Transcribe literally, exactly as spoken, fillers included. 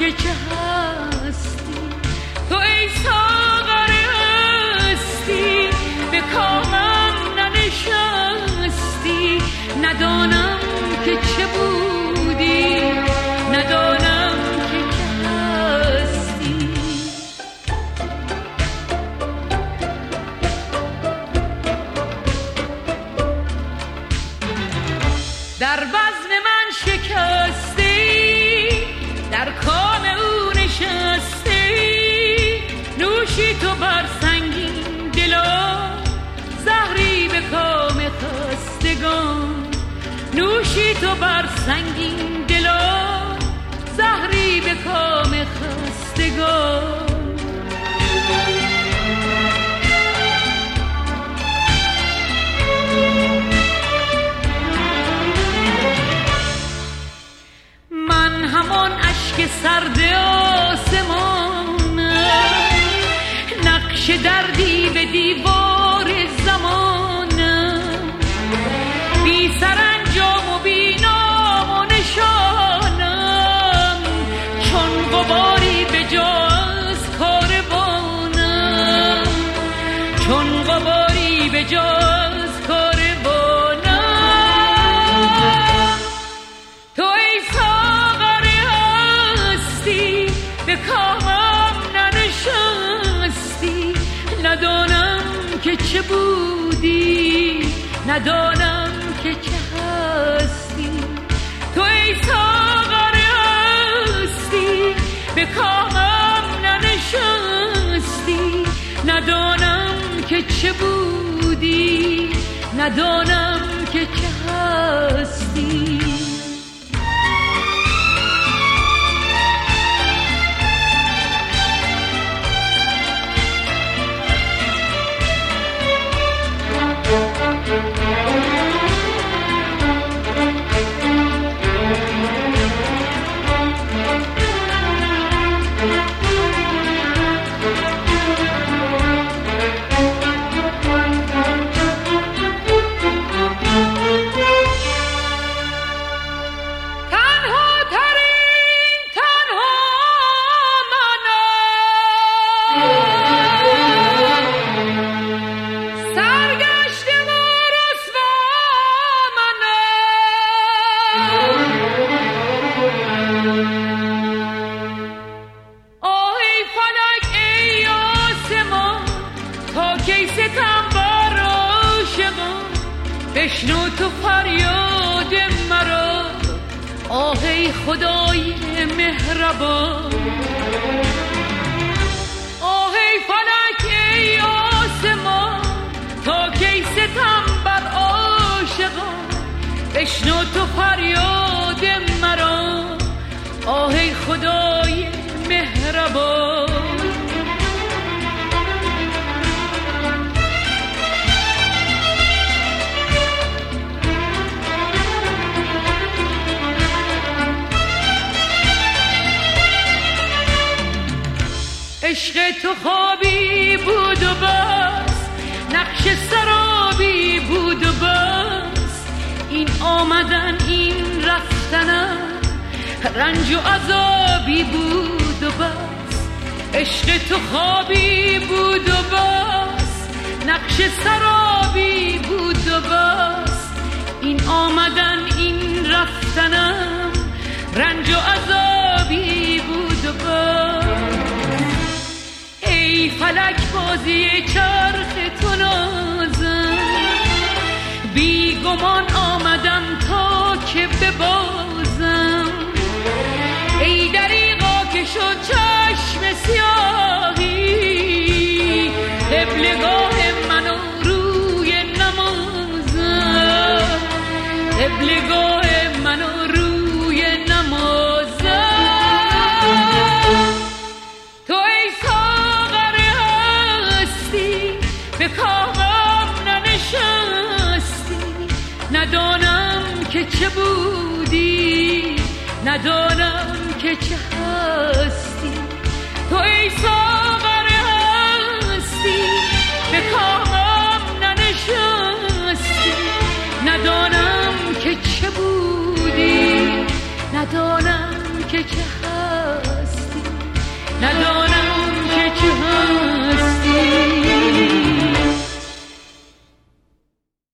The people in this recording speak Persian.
که چه هستی، تو ای ساغر هستی به کامم ننشستی. ندانم که چه بودی، ندانم که چه هستی. در بزم من شکستی، در کام او نشستی. نوشی تو بر سنگین دلا، زهری به کام خستگان. نوشی تو بر سنگین دلا، زهری به کام خستگان. من همان اشک سرد آسمانم، نقش دردی به دیوار زمانم. بی سرانجام و بی نام و نشانم، چون غباری به جا از کاروانم. چون غباری به جا از کاروانم. تو ای ساغر هستی به کامم ننشستی. ندانم که چه بودی، ندانم که چه هستی. تو ای ساغر هستی به کامم ننشستی. ندانم که چه بودی، ندانم که چه هستی. بشنو تو فریاد مرا، آه ای خدای مهربان. آه ای فلک ای آسمان، تا کی ستم بر عاشقان. بشنو تو فریاد مرا، آه ای خدای مهربان. عشق تو خوابی بود و بس، نقش سرابی بود و بس. این آمدن این رفتنم، رنج و عذابی بود و بس. عشق تو خوابی بود و بس، نقش سرابی بود و بس. این آمدن این رفتنم، رنج و عذابی بود و بس. ای فلک بازی چرخ تو نازم، بی گمان آمدم تا که ببازم. ای دریغا که شد چشم سیاهی، قبلگاه منو روی نمازم. قبلگاه منو روی نمازم. به کامم ننشستی. ندانم که چه بودی، ندانم که چه هستی. تو ای ساغر هستی به کامم ننشستی. ندانم که چه بودی، ندانم که چه